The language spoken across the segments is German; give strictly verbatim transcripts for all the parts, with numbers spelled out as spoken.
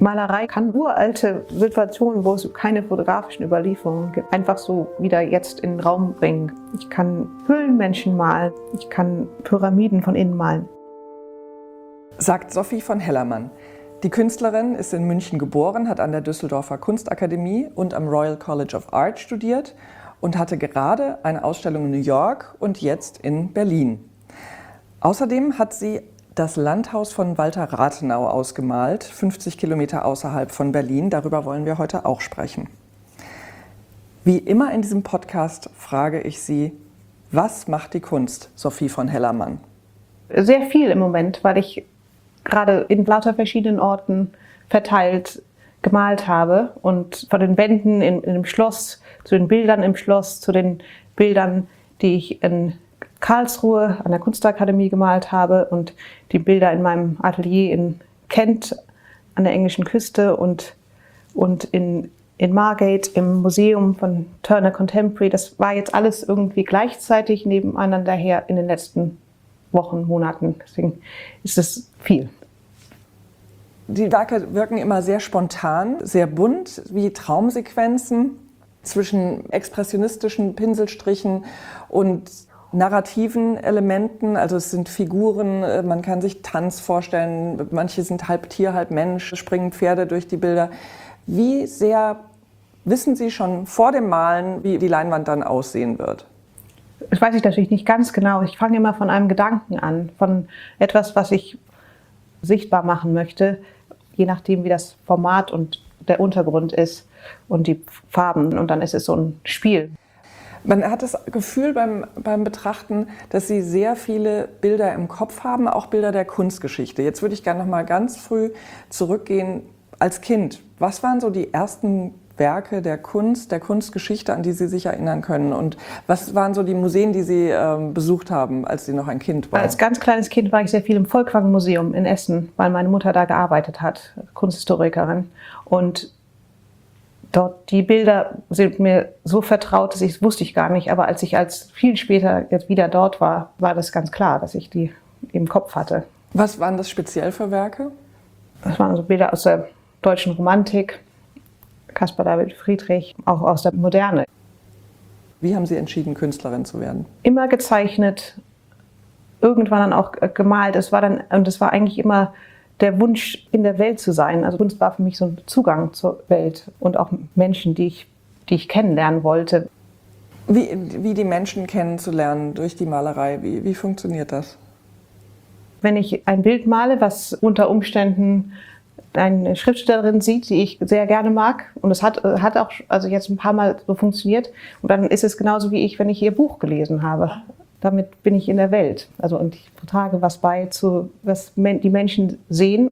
Malerei kann uralte Situationen, wo es keine fotografischen Überlieferungen gibt, einfach so wieder jetzt in den Raum bringen. Ich kann Höhlenmenschen malen, ich kann Pyramiden von innen malen. Sagt Sophie von Hellermann. Die Künstlerin ist in München geboren, hat an der Düsseldorfer Kunstakademie und am Royal College of Art studiert und hatte gerade eine Ausstellung in New York und jetzt in Berlin. Außerdem hat sie das Landhaus von Walter Rathenau ausgemalt, fünfzig Kilometer außerhalb von Berlin. Darüber wollen wir heute auch sprechen. Wie immer in diesem Podcast frage ich Sie, was macht die Kunst, Sophie von Hellermann? Sehr viel im Moment, weil ich gerade in lauter verschiedenen Orten verteilt gemalt habe und von den Wänden in, in dem Schloss, zu den Bildern im Schloss, zu den Bildern, die ich in Karlsruhe an der Kunstakademie gemalt habe und die Bilder in meinem Atelier in Kent an der englischen Küste und, und in, in Margate im Museum von Turner Contemporary. Das war jetzt alles irgendwie gleichzeitig nebeneinander her in den letzten Wochen, Monaten. Deswegen ist es viel. Die Werke wirken immer sehr spontan, sehr bunt, wie Traumsequenzen zwischen expressionistischen Pinselstrichen und narrativen Elementen. Also es sind Figuren, man kann sich Tanz vorstellen, manche sind halb Tier, halb Mensch, springen Pferde durch die Bilder. Wie sehr wissen Sie schon vor dem Malen, wie die Leinwand dann aussehen wird? Das weiß ich natürlich nicht ganz genau. Ich fange immer von einem Gedanken an, von etwas, was ich sichtbar machen möchte, je nachdem, wie das Format und der Untergrund ist und die Farben. Und dann ist es so ein Spiel. Man hat das Gefühl beim, beim Betrachten, dass Sie sehr viele Bilder im Kopf haben, auch Bilder der Kunstgeschichte. Jetzt würde ich gerne noch mal ganz früh zurückgehen als Kind. Was waren so die ersten Werke der Kunst, der Kunstgeschichte, an die Sie sich erinnern können? Und was waren so die Museen, die Sie ähm, besucht haben, als Sie noch ein Kind waren? Als ganz kleines Kind war ich sehr viel im Volkwang-Museum in Essen, weil meine Mutter da gearbeitet hat, Kunsthistorikerin. Und dort, die Bilder sind mir so vertraut, dass ich, das wusste ich gar nicht. Aber als ich als viel später jetzt wieder dort war, war das ganz klar, dass ich die im Kopf hatte. Was waren das speziell für Werke? Das waren so Bilder aus der deutschen Romantik, Caspar David Friedrich, auch aus der Moderne. Wie haben Sie entschieden, Künstlerin zu werden? Immer gezeichnet, irgendwann dann auch gemalt. Es war dann, und es war eigentlich immer der Wunsch, in der Welt zu sein. Also Kunst war für mich so ein Zugang zur Welt und auch Menschen, die ich, die ich kennenlernen wollte. Wie, wie die Menschen kennenzulernen durch die Malerei, wie, wie funktioniert das? Wenn ich ein Bild male, was unter Umständen eine Schriftstellerin sieht, die ich sehr gerne mag, und es hat, hat auch also jetzt ein paar Mal so funktioniert, und dann ist es genauso wie ich, wenn ich ihr Buch gelesen habe. Damit bin ich in der Welt. Also, und ich trage was bei, zu, was die Menschen sehen.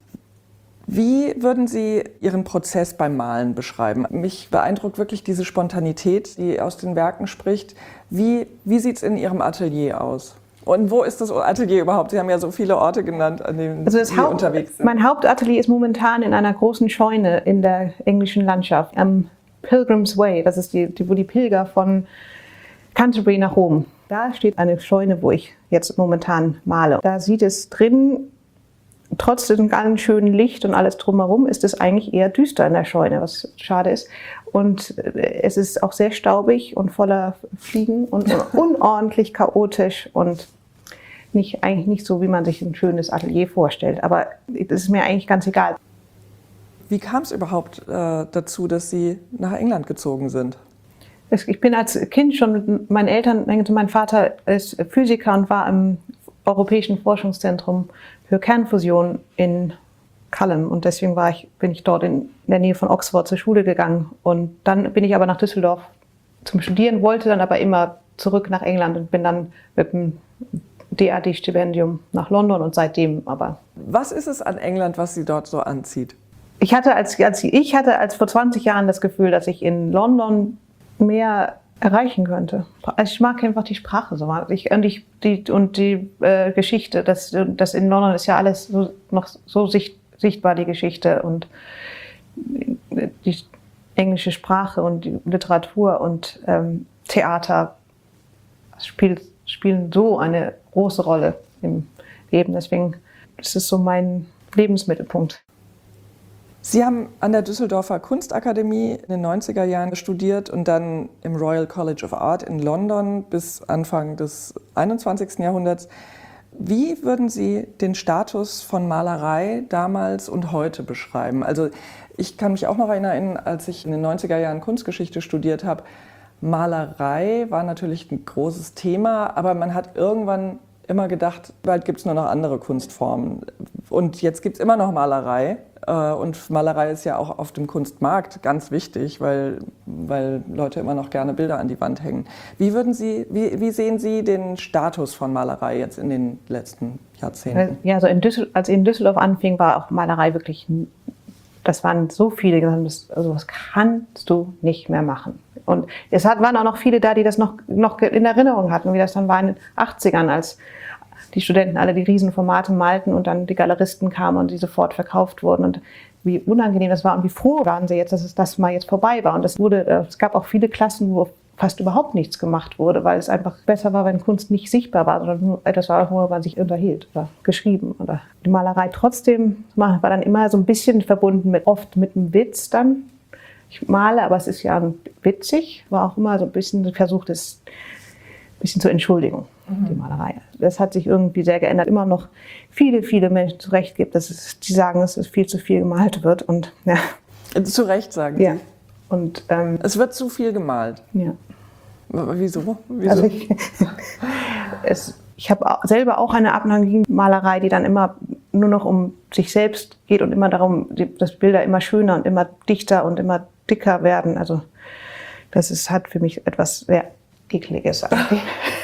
Wie würden Sie Ihren Prozess beim Malen beschreiben? Mich beeindruckt wirklich diese Spontanität, die aus den Werken spricht. Wie, wie sieht es in Ihrem Atelier aus? Und wo ist das Atelier überhaupt? Sie haben ja so viele Orte genannt, an denen also das Sie Haupt, unterwegs sind. Mein Hauptatelier ist momentan in einer großen Scheune in der englischen Landschaft, am Pilgrim's Way. Das ist die, die, wo die Pilger von Canterbury nach Rom. Da steht eine Scheune, wo ich jetzt momentan male. Da sieht es drin, trotz dem ganz schönen Licht und alles drumherum, ist es eigentlich eher düster in der Scheune, was schade ist. Und es ist auch sehr staubig und voller Fliegen und unordentlich chaotisch und nicht, eigentlich nicht so, wie man sich ein schönes Atelier vorstellt. Aber das ist mir eigentlich ganz egal. Wie kam es überhaupt äh, dazu, dass Sie nach England gezogen sind? Ich bin als Kind schon mit meinen Eltern, mein Vater ist Physiker und war im Europäischen Forschungszentrum für Kernfusion in Culham, und deswegen war ich, bin ich dort in der Nähe von Oxford zur Schule gegangen, und dann bin ich aber nach Düsseldorf zum Studieren, wollte dann aber immer zurück nach England und bin dann mit dem D A D-Stipendium nach London und seitdem aber. Was ist es an England, was Sie dort so anzieht? Ich hatte als, als, ich hatte als vor zwanzig Jahren das Gefühl, dass ich in London mehr erreichen könnte. Also ich mag einfach die Sprache so. Ich, und, ich, die, und die äh, Geschichte, das, das in London ist ja alles so, noch so sicht, sichtbar, die Geschichte und die englische Sprache und die Literatur und ähm, Theater spielt, spielen so eine große Rolle im Leben. Deswegen ist es so mein Lebensmittelpunkt. Sie haben an der Düsseldorfer Kunstakademie in den neunziger Jahren studiert und dann im Royal College of Art in London bis Anfang des einundzwanzigsten Jahrhunderts. Wie würden Sie den Status von Malerei damals und heute beschreiben? Also ich kann mich auch noch erinnern, als ich in den neunziger Jahren Kunstgeschichte studiert habe, Malerei war natürlich ein großes Thema, aber man hat irgendwann immer gedacht, bald gibt es nur noch andere Kunstformen. Und jetzt gibt es immer noch Malerei. Und Malerei ist ja auch auf dem Kunstmarkt ganz wichtig, weil, weil Leute immer noch gerne Bilder an die Wand hängen. Wie, würden Sie, wie, wie sehen Sie den Status von Malerei jetzt in den letzten Jahrzehnten? Ja, also in Düssel, als ich in Düsseldorf anfing, war auch Malerei wirklich, das waren so viele, die gesagt haben, das, also das kannst du nicht mehr machen. Und es hat, waren auch noch viele da, die das noch, noch in Erinnerung hatten, wie das dann war in den achtzigern, als die Studenten alle die Riesenformate malten und dann die Galeristen kamen und die sofort verkauft wurden und wie unangenehm das war und wie froh waren sie jetzt, dass es das mal jetzt vorbei war. Und das wurde, es gab auch viele Klassen, wo fast überhaupt nichts gemacht wurde, weil es einfach besser war, wenn Kunst nicht sichtbar war, sondern nur etwas war, wo man sich unterhielt oder geschrieben. Oder die Malerei trotzdem zu machen, war dann immer so ein bisschen verbunden mit, oft mit einem Witz dann. Ich male, aber es ist ja witzig, war auch immer so ein bisschen versucht, es ein bisschen zur Entschuldigung. Die Malerei. Das hat sich irgendwie sehr geändert. Immer noch viele, viele Menschen zu Recht gibt, dass es, die sagen, dass es viel zu viel gemalt wird. Und, ja. Zu Recht sagen Sie? Ja. Und, ähm, es wird zu viel gemalt? Ja. Aber wieso? Wieso? Also ich es, ich habe selber auch eine Abneigung gegen Malerei, die dann immer nur noch um sich selbst geht und immer darum, dass Bilder immer schöner und immer dichter und immer dicker werden. Also das ist, hat für mich etwas sehr Ekliges eigentlich.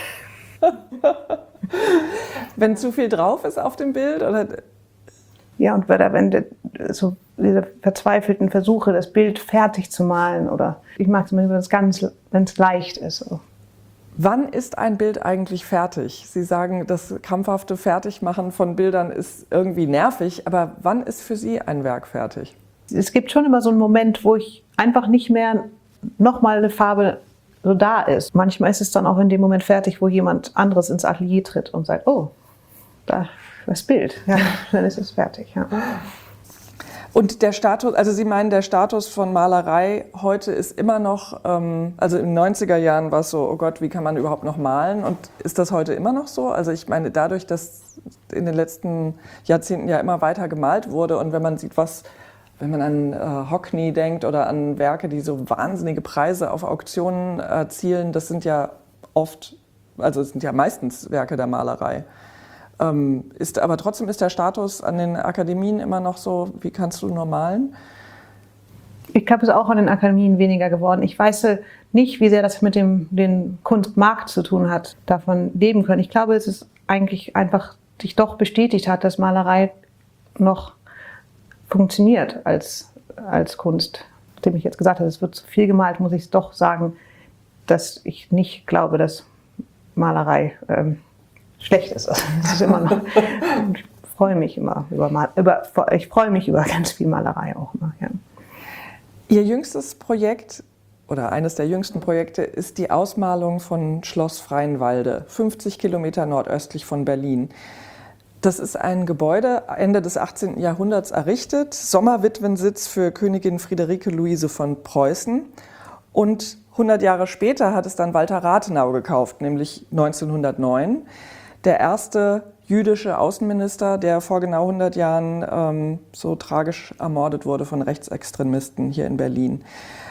Wenn zu viel drauf ist auf dem Bild? Oder? Ja, und wenn so diese verzweifelten Versuche, das Bild fertig zu malen, oder ich mag es immer, wenn es ganz, wenn es leicht ist. So. Wann ist ein Bild eigentlich fertig? Sie sagen, das krampfhafte Fertigmachen von Bildern ist irgendwie nervig, aber wann ist für Sie ein Werk fertig? Es gibt schon immer so einen Moment, wo ich einfach nicht mehr nochmal eine Farbe so da ist. Manchmal ist es dann auch in dem Moment fertig, wo jemand anderes ins Atelier tritt und sagt, oh, da das Bild, ja, dann ist es fertig. Ja. Und der Status, also Sie meinen, der Status von Malerei heute ist immer noch, ähm, also in den neunziger Jahren war es so, oh Gott, wie kann man überhaupt noch malen? Und ist das heute immer noch so? Also ich meine, dadurch, dass in den letzten Jahrzehnten ja immer weiter gemalt wurde und wenn man sieht, was Wenn man an äh, Hockney denkt oder an Werke, die so wahnsinnige Preise auf Auktionen erzielen, das sind ja oft, also es sind ja meistens Werke der Malerei. Ähm, ist, aber trotzdem ist der Status an den Akademien immer noch so, wie kannst du nur malen? Ich glaube, es ist auch an den Akademien weniger geworden. Ich weiß nicht, wie sehr das mit dem den Kunstmarkt zu tun hat, davon leben können. Ich glaube, es ist eigentlich einfach sich doch bestätigt hat, dass Malerei noch funktioniert als, als Kunst. Nachdem ich jetzt gesagt habe, es wird zu viel gemalt, muss ich es doch sagen, dass ich nicht glaube, dass Malerei ähm, schlecht ist. Also, das ist immer noch, ich freue mich immer über, Mal, über ich freue mich über ganz viel Malerei auch immer. Ja. Ihr jüngstes Projekt oder eines der jüngsten Projekte ist die Ausmalung von Schloss Freienwalde, fünfzig Kilometer nordöstlich von Berlin. Das ist ein Gebäude, Ende des achtzehnten Jahrhunderts errichtet, Sommerwitwensitz für Königin Friederike Luise von Preußen. Und hundert Jahre später hat es dann Walter Rathenau gekauft, nämlich neunzehnhundertneun. Der erste jüdische Außenminister, der vor genau hundert Jahren ähm, so tragisch ermordet wurde von Rechtsextremisten hier in Berlin.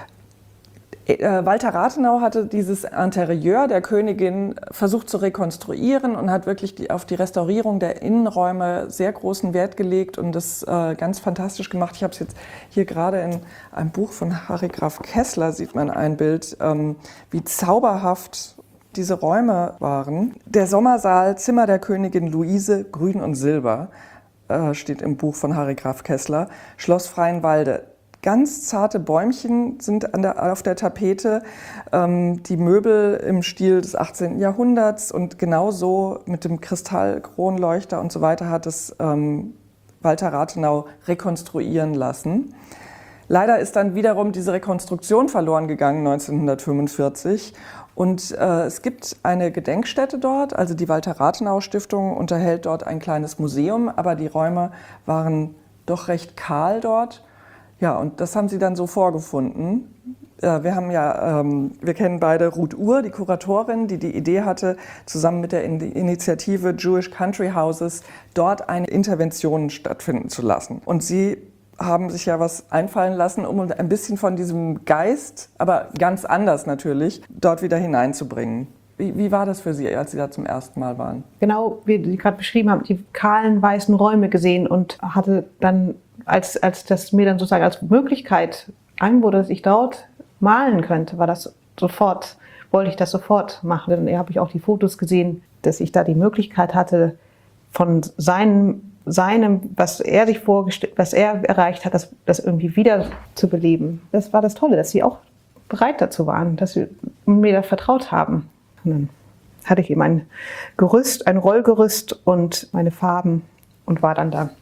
Walter Rathenau hatte dieses Interieur der Königin versucht zu rekonstruieren und hat wirklich die, auf die Restaurierung der Innenräume sehr großen Wert gelegt und das äh, ganz fantastisch gemacht. Ich habe es jetzt hier gerade in einem Buch von Harry Graf Kessler, sieht man ein Bild, ähm, wie zauberhaft diese Räume waren. Der Sommersaal, Zimmer der Königin Luise, Grün und Silber, äh, steht im Buch von Harry Graf Kessler, Schloss Freienwalde. Ganz zarte Bäumchen sind an der, auf der Tapete, ähm, die Möbel im Stil des achtzehnten Jahrhunderts und genauso mit dem Kristallkronleuchter und so weiter hat es ähm, Walter Rathenau rekonstruieren lassen. Leider ist dann wiederum diese Rekonstruktion verloren gegangen neunzehnhundertfünfundvierzig und äh, es gibt eine Gedenkstätte dort, also die Walter-Rathenau-Stiftung unterhält dort ein kleines Museum, aber die Räume waren doch recht kahl dort. Ja, und das haben Sie dann so vorgefunden. Wir haben ja, ähm, wir kennen beide Ruth Uhr, die Kuratorin, die die Idee hatte, zusammen mit der Initiative Jewish Country Houses dort eine Intervention stattfinden zu lassen. Und Sie haben sich ja was einfallen lassen, um ein bisschen von diesem Geist, aber ganz anders natürlich, dort wieder hineinzubringen. Wie, wie war das für Sie, als Sie da zum ersten Mal waren? Genau, wie Sie gerade beschrieben haben, die kahlen, weißen Räume gesehen und hatte dann, als, als das mir dann sozusagen als Möglichkeit angeboten, dass ich dort malen könnte, war das sofort, wollte ich das sofort machen. Dann habe ich auch die Fotos gesehen, dass ich da die Möglichkeit hatte, von seinem, seinem was er sich vorgestellt, was er erreicht hat, das, das irgendwie wieder zu beleben. Das war das Tolle, dass sie auch bereit dazu waren, dass sie mir da vertraut haben. Und dann hatte ich eben ein Gerüst, ein Rollgerüst und meine Farben und war dann da.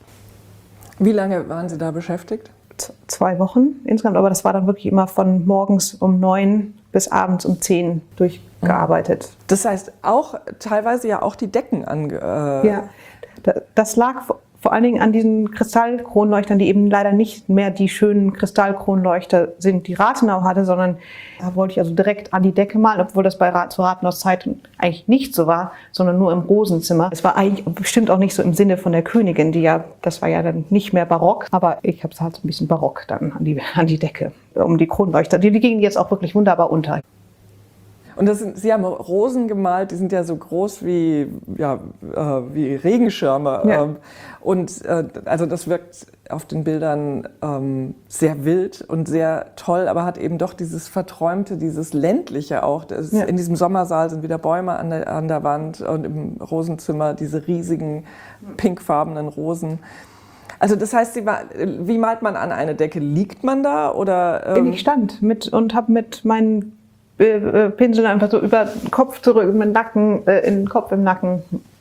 Wie lange waren Sie da beschäftigt? Zwei Wochen insgesamt, aber das war dann wirklich immer von morgens um neun bis abends um zehn durchgearbeitet. Das heißt auch teilweise ja auch die Decken ange... Äh ja, das lag vor allen Dingen an diesen Kristallkronleuchtern, die eben leider nicht mehr die schönen Kristallkronleuchter sind, die Rathenau hatte, sondern da wollte ich also direkt an die Decke malen, obwohl das bei zu Rathenaus Zeiten eigentlich nicht so war, sondern nur im Rosenzimmer. Es war eigentlich bestimmt auch nicht so im Sinne von der Königin, die ja, das war ja dann nicht mehr barock, aber ich habe es halt so ein bisschen barock dann an die, an die Decke, um die Kronleuchter. Die, die gingen jetzt auch wirklich wunderbar unter. Und das sind, Sie haben Rosen gemalt, die sind ja so groß wie, ja, äh, wie Regenschirme. Ja. Ähm, und äh, also das wirkt auf den Bildern ähm, sehr wild und sehr toll, aber hat eben doch dieses Verträumte, dieses Ländliche auch. Das, ja. In diesem Sommersaal sind wieder Bäume an der, an der Wand und im Rosenzimmer diese riesigen pinkfarbenen Rosen. Also das heißt, Sie, wie malt man an eine Decke? Liegt man da? Oder, ähm? Ich stand mit und habe mit meinen Pinsel einfach so über den Kopf zurück, mit dem Nacken, äh, in den Kopf im Nacken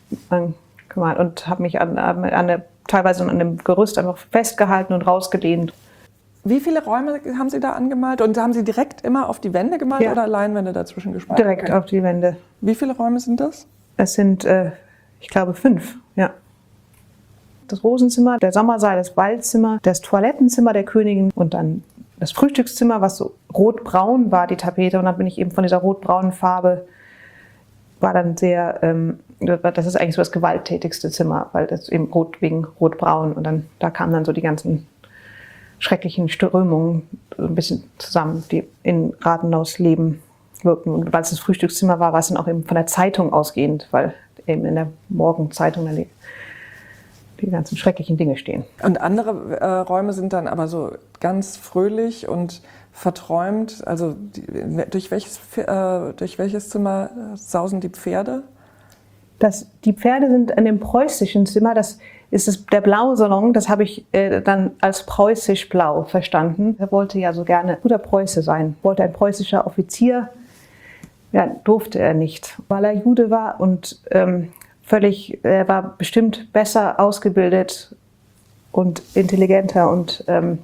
gemalt und habe mich an, an der, teilweise an dem Gerüst einfach festgehalten und rausgedehnt. Wie viele Räume haben Sie da angemalt? Und haben Sie direkt immer auf die Wände gemalt ja. oder Leinwände dazwischen gespart? Direkt okay. auf die Wände. Wie viele Räume sind das? Es sind, äh, ich glaube, fünf, ja. Das Rosenzimmer, der Sommersaal, das Ballzimmer, das Toilettenzimmer der Königin und dann das Frühstückszimmer, was so rotbraun war, die Tapete. Und dann bin ich eben von dieser rotbraunen Farbe, war dann sehr, ähm, das ist eigentlich so das gewalttätigste Zimmer, weil das eben rot wegen rotbraun. Und dann, da kamen dann so die ganzen schrecklichen Strömungen so ein bisschen zusammen, die in Rathenaus Leben wirken. Und weil es das Frühstückszimmer war, war es dann auch eben von der Zeitung ausgehend, weil eben in der Morgenzeitung dann die, die ganzen schrecklichen Dinge stehen. Und andere äh, Räume sind dann aber so ganz fröhlich und verträumt. Also die, durch, welches, äh, durch welches Zimmer sausen die Pferde? Das, die Pferde sind in dem preußischen Zimmer, das ist das, der blaue Salon, das habe ich äh, dann als preußisch-blau verstanden. Er wollte ja so gerne guter Preuße sein, wollte ein preußischer Offizier, ja, durfte er nicht, weil er Jude war und ähm, völlig, er war bestimmt besser ausgebildet und intelligenter und ähm,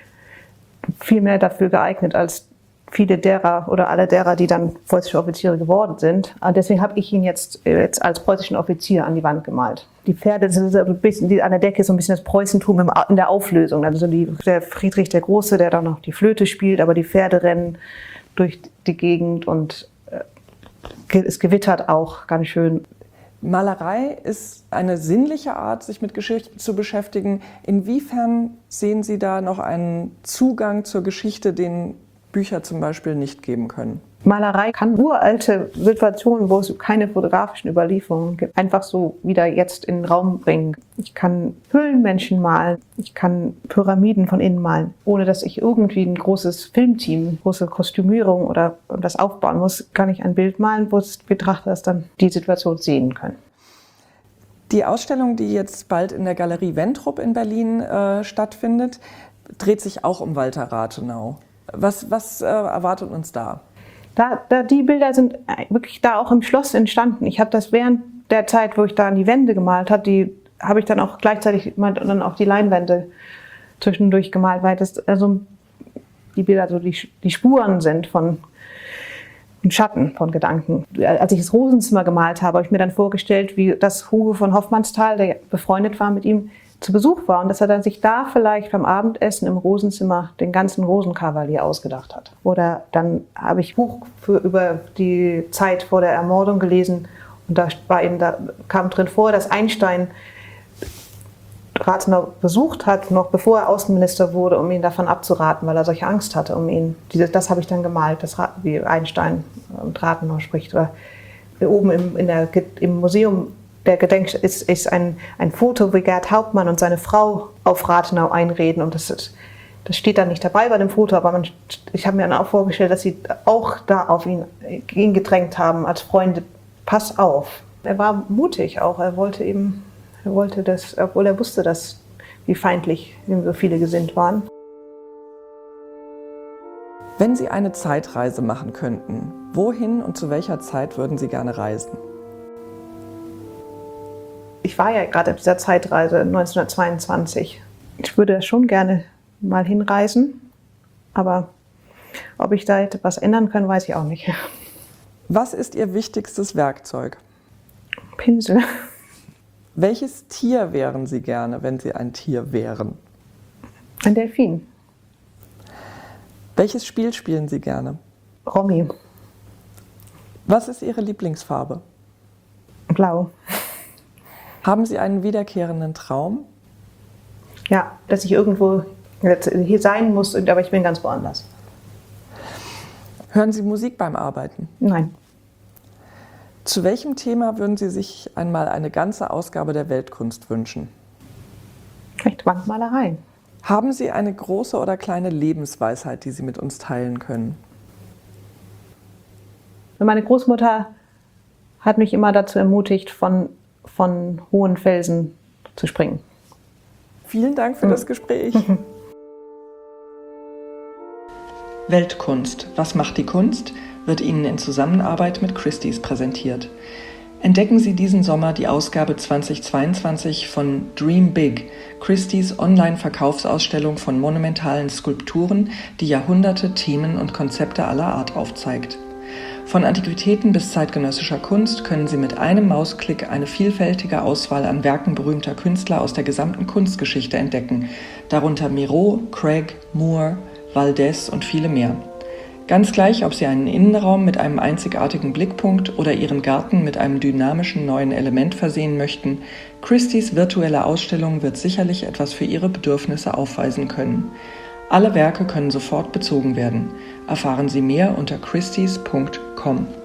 viel mehr dafür geeignet als viele derer oder alle derer, die dann preußische Offiziere geworden sind. Und deswegen habe ich ihn jetzt, jetzt als preußischen Offizier an die Wand gemalt. Die Pferde sind so ein bisschen, die, an der Decke ist so ein bisschen das Preußentum im, in der Auflösung. Also die, der Friedrich der Große, der dann noch die Flöte spielt, aber die Pferde rennen durch die Gegend und äh, es gewittert auch ganz schön. Malerei ist eine sinnliche Art, sich mit Geschichte zu beschäftigen. Inwiefern sehen Sie da noch einen Zugang zur Geschichte, den Bücher zum Beispiel nicht geben können? Malerei kann uralte Situationen, wo es keine fotografischen Überlieferungen gibt, einfach so wieder jetzt in den Raum bringen. Ich kann Höhlenmenschen malen, ich kann Pyramiden von innen malen, ohne dass ich irgendwie ein großes Filmteam, große Kostümierung oder das aufbauen muss, kann ich ein Bild malen, wo Betrachter das dann die Situation sehen können. Die Ausstellung, die jetzt bald in der Galerie Wentrop in Berlin äh, stattfindet, dreht sich auch um Walter Rathenau. Was, was äh, erwartet uns da? Da, da? Die Bilder sind wirklich da auch im Schloss entstanden. Ich habe das während der Zeit, wo ich da an die Wände gemalt habe, die habe ich dann auch gleichzeitig dann auch die Leinwände zwischendurch gemalt, weil das also die Bilder so die, die Spuren sind von Schatten, von Gedanken. Als ich das Rosenzimmer gemalt habe, habe ich mir dann vorgestellt, wie das Hugo von Hoffmannsthal, der befreundet war mit ihm, zu Besuch war und dass er dann sich da vielleicht beim Abendessen im Rosenzimmer den ganzen Rosenkavalier ausgedacht hat. Oder dann habe ich ein Buch für, über die Zeit vor der Ermordung gelesen und da, war eben, da kam drin vor, dass Einstein Rathenau besucht hat, noch bevor er Außenminister wurde, um ihn davon abzuraten, weil er solche Angst hatte um ihn. Diese, das habe ich dann gemalt, das, wie Einstein und Rathenau spricht. Oder oben im, in der, im Museum der Gedenk ist, ist ein, ein Foto, wie Gerd Hauptmann und seine Frau auf Rathenau einreden. Und das, ist, das steht dann nicht dabei bei dem Foto, aber man, ich habe mir dann auch vorgestellt, dass sie auch da auf ihn, ihn gedrängt haben als Freunde. Pass auf. Er war mutig auch. Er wollte eben, er wollte das, obwohl er wusste, dass, wie feindlich ihm so viele gesinnt waren. Wenn Sie eine Zeitreise machen könnten, wohin und zu welcher Zeit würden Sie gerne reisen? Ich war ja gerade auf dieser Zeitreise neunzehnhundertzweiundzwanzig. Ich würde schon gerne mal hinreisen, aber ob ich da etwas ändern kann, weiß ich auch nicht. Was ist Ihr wichtigstes Werkzeug? Pinsel. Welches Tier wären Sie gerne, wenn Sie ein Tier wären? Ein Delfin. Welches Spiel spielen Sie gerne? Romy. Was ist Ihre Lieblingsfarbe? Blau. Haben Sie einen wiederkehrenden Traum? Ja, dass ich irgendwo hier sein muss, aber ich bin ganz woanders. Hören Sie Musik beim Arbeiten? Nein. Zu welchem Thema würden Sie sich einmal eine ganze Ausgabe der Weltkunst wünschen? Vielleicht Wandmalerei. Haben Sie eine große oder kleine Lebensweisheit, die Sie mit uns teilen können? Meine Großmutter hat mich immer dazu ermutigt, von, von hohen Felsen zu springen. Vielen Dank für das Gespräch. Weltkunst. Was macht die Kunst? Wird Ihnen in Zusammenarbeit mit Christie's präsentiert. Entdecken Sie diesen Sommer die Ausgabe zweitausendzweiundzwanzig von Dream Big, Christie's Online-Verkaufsausstellung von monumentalen Skulpturen, die Jahrhunderte, Themen und Konzepte aller Art aufzeigt. Von Antiquitäten bis zeitgenössischer Kunst können Sie mit einem Mausklick eine vielfältige Auswahl an Werken berühmter Künstler aus der gesamten Kunstgeschichte entdecken, darunter Miro, Craig, Moore, Valdez und viele mehr. Ganz gleich, ob Sie einen Innenraum mit einem einzigartigen Blickpunkt oder Ihren Garten mit einem dynamischen neuen Element versehen möchten, Christie's virtuelle Ausstellung wird sicherlich etwas für Ihre Bedürfnisse aufweisen können. Alle Werke können sofort bezogen werden. Erfahren Sie mehr unter christies punkt com.